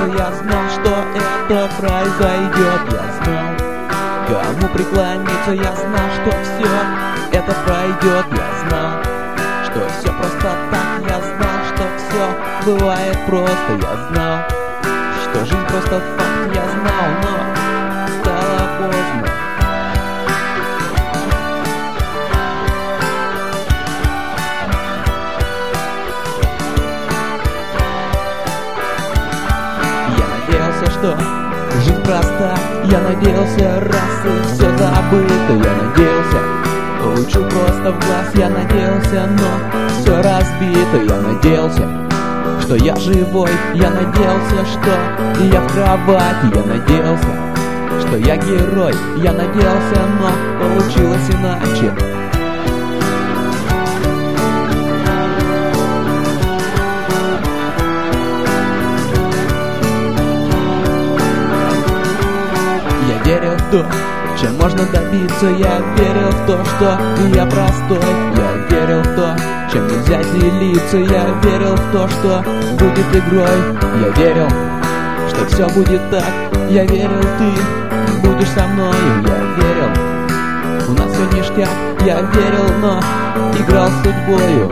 я знал, что это произойдет. Я знал, кому преклониться, я знал, что все это пройдет. Я знал, что все просто так, я знал, что все бывает просто. Я знал, что жизнь просто факт, я знал, но стало поздно. Я надеялся, что жизнь проста, я надеялся, раз и все забыто. Я надеялся, получу просто в глаз, я надеялся, но все разбито. Я надеялся, что я живой, я надеялся, что я в кровати. Я надеялся, что я герой, я надеялся, но получилось иначе. Я верил в то, чем можно добиться, я верил в то, что я простой. Я верил в то, чем нельзя делиться, я верил в то, что будет игрой. Я верил, что все будет так, я верил, ты будешь со мной. Я верил, у нас все ништяк, я верил, но играл с судьбою.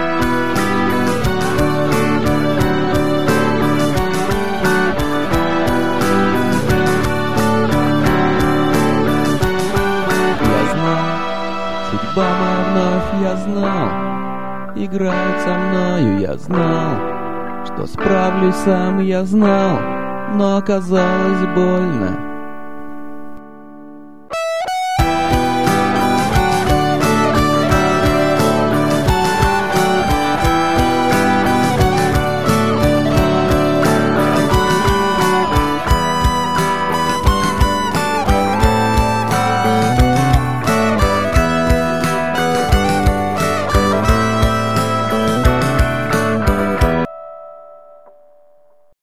Судьба моя вновь, я знал, играет со мною, я знал, что справлюсь сам, я знал, но оказалось больно.